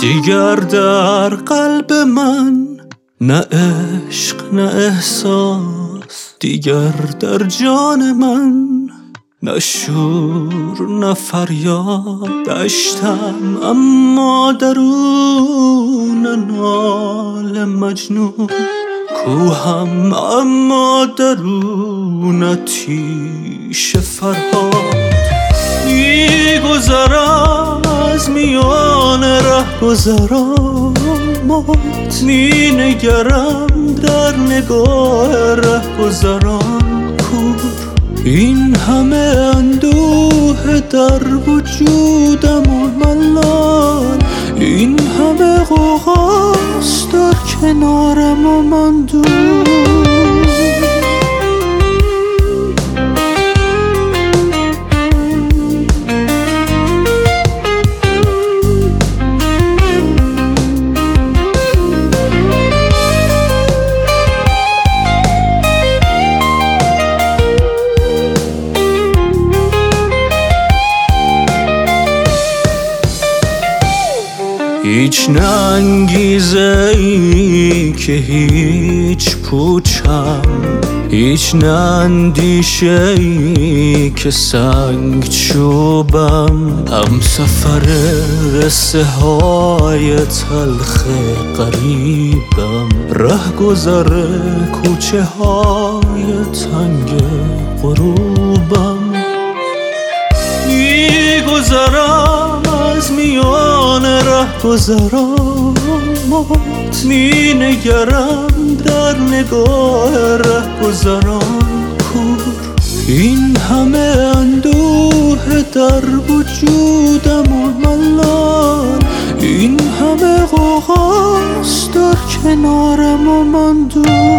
دیگر در قلب من نه عشق نه احساس، دیگر در جان من نه شور نه فریاد. داشتم اما درون نال مجنون، کوهم اما درون آتیش فرهاد. میگذرم از میان رهگذرانات، مینگرم در نگاه رهگذران کور. این همه اندوه در وجودم و ملال، این همه غوغاست در کنارم و من دور. هیچ نه انگیزه ای که هیچ پوچم، هیچ نه اندیشه ای که سنگ چوبم. هم سفر قصه های تلخ غریبم، ره گذر کوچه های تنگ غروبم. میگذرم از میان رهگذرانات، مینگرم در نگاه رهگذران کور. این همه اندوه در وجودم و ملال، این همه غوغاست در کنارم و من دور.